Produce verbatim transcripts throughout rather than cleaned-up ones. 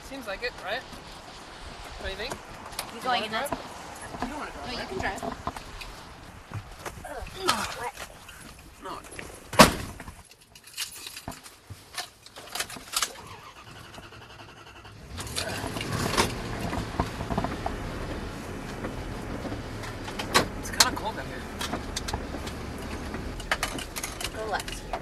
Seems like it, right? What do you think? You going in that? You don't want to drive. No, you can drive. Ugh. What? No. It's kind of cold out here. Go left here.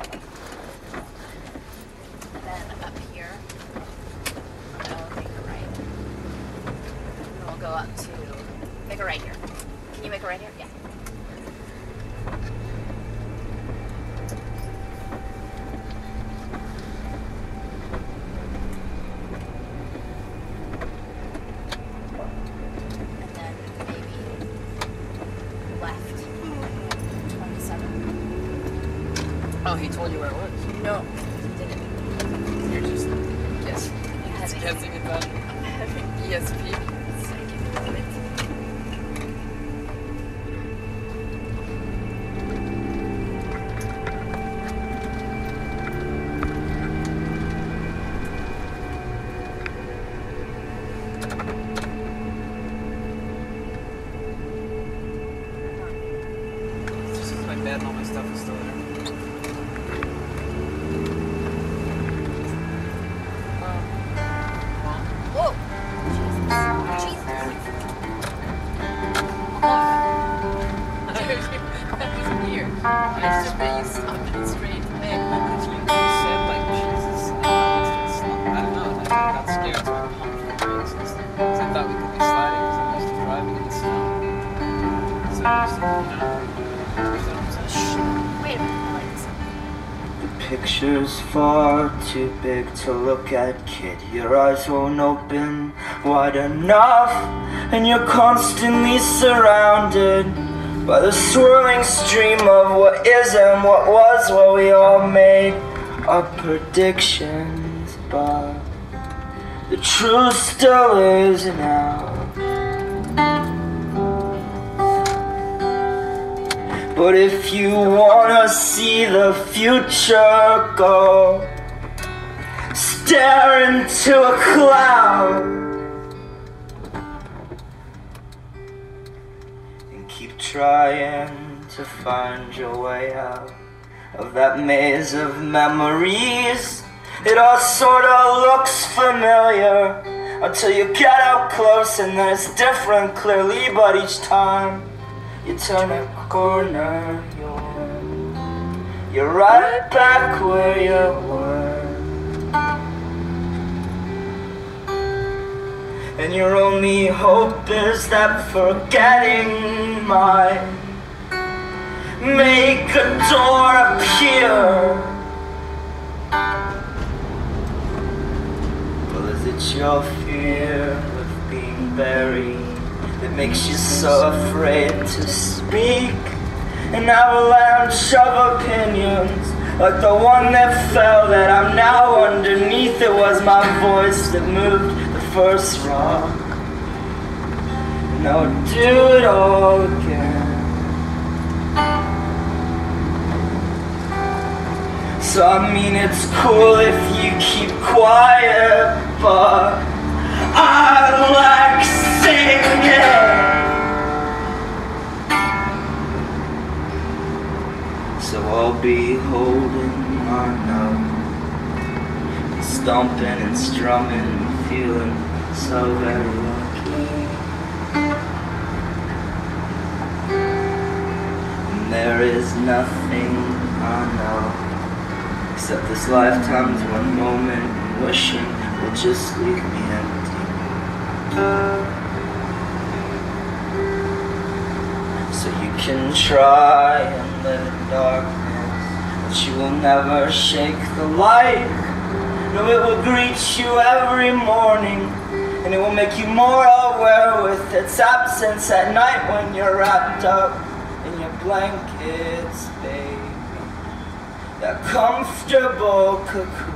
And then up here. No, make a right. And we'll go up to... Make a right here. Can you make a right here? Yeah. And then maybe left. twenty-seven. Oh, he told you where it was. No, he didn't. You're just... Yes. Yes. Guessing about E S P. It's just my bed and all my stuff is still there. Whoa! Jesus. That was weird. I just bet you stopped it straight. Hey, because you said like Jesus and I don't know, I got scared so I pumped my brakes and stuff. Because I thought we could be sliding because I'm used to driving in the snow. So I'm used to, you know, so I'm just shh. Wait a minute, I like this. The picture's far too big to look at, kid. Your eyes won't open wide enough, and you're constantly surrounded by the swirling stream of what is and what was. What we all made our predictions, but the truth still is now. But if you wanna see the future, go stare into a cloud and keep trying to find your way out of that maze of memories. It all sorta looks familiar until you get up close and then it's different clearly, but each time you turn a corner, you're, you're right back where you were. And your only hope is that forgetting might make a door appear. Well, is it your fear of being buried that makes you so afraid to speak? An avalanche of opinions, like the one that fell that I'm now underneath. It was my voice that moved the first rock. Now I'll do it all again. So I mean it's cool if you keep quiet, but I like singing. So I'll be holding my note, stomping and strumming and feeling so very lucky. And there is nothing I know except this lifetime's one moment and wishing will just leave me empty. So you can try and live in darkness, but you will never shake the light. No, it will greet you every morning, and it will make you more aware with its absence at night when you're wrapped up in your blankets, baby. That comfortable cocoon.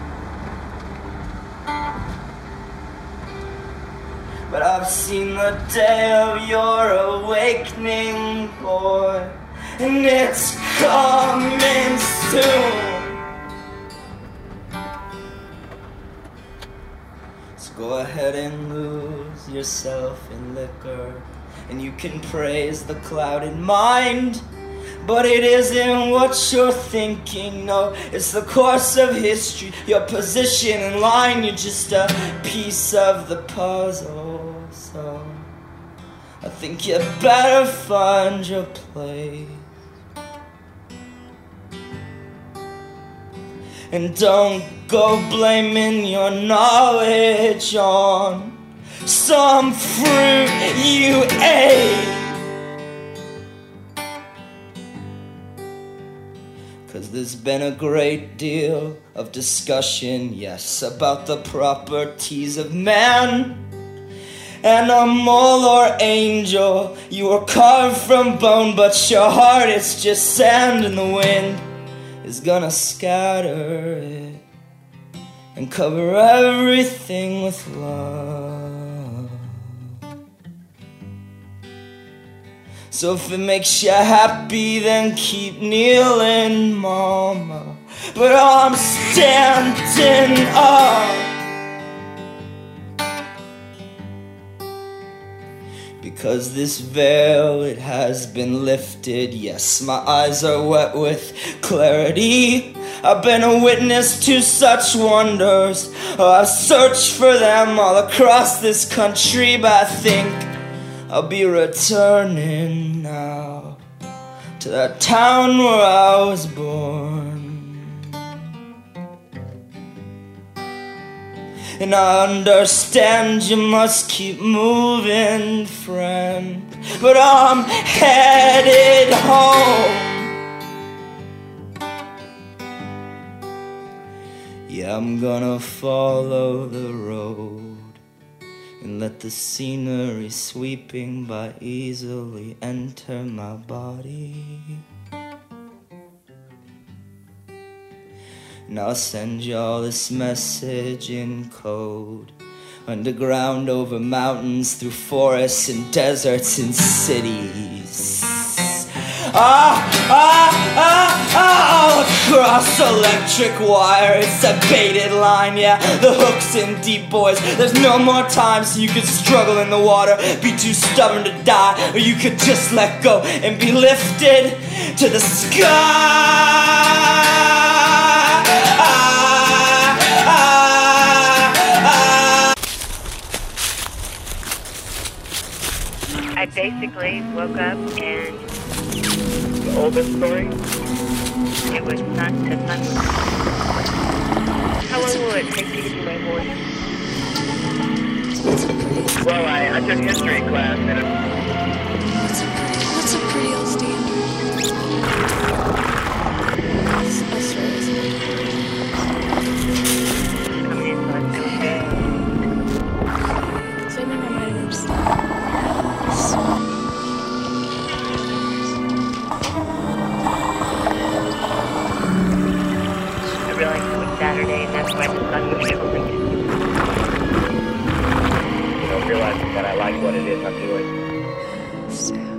But I've seen the day of your awakening, boy, and it's coming soon. So go ahead and lose yourself in liquor, and you can praise the clouded mind, but it isn't what you're thinking. No, it's the course of history, your position in line. You're just a piece of the puzzle. So I think you better find your place, and don't go blaming your knowledge on some fruit you ate. 'Cause there's been a great deal of discussion, yes, about the properties of man. Animal or angel, you were carved from bone, but your heart is just sand, and the wind is gonna scatter it and cover everything with love. So if it makes you happy, then keep kneeling, mama, but I'm standing up, because this veil, it has been lifted. Yes, my eyes are wet with clarity. I've been a witness to such wonders. Oh, I've searched for them all across this country, but I think I'll be returning now to that town where I was born. And I understand you must keep moving, friend, but I'm headed home. Yeah, I'm gonna follow the road and let the scenery sweeping by easily enter my body. And I'll send y'all this message in code, underground, over mountains, through forests and deserts and cities. Ah, ah, ah, ah, all across electric wire. It's a baited line, yeah, the hook's in deep, boys. There's no more time, so you could struggle in the water, be too stubborn to die, or you could just let go and be lifted to the sky. I basically woke up and The oldest story? it was sun to sunrise. How long will it take you to do my voice? Well, I, I took history class and it, What's a pretty, what's a pretty old standard? It's us, right, isn't it? Coming in, so it's okay. So I think I might have just... I realized it was Saturday, and that's why the sun was shimmering. you know, realizing that I like what it is I'm doing. So...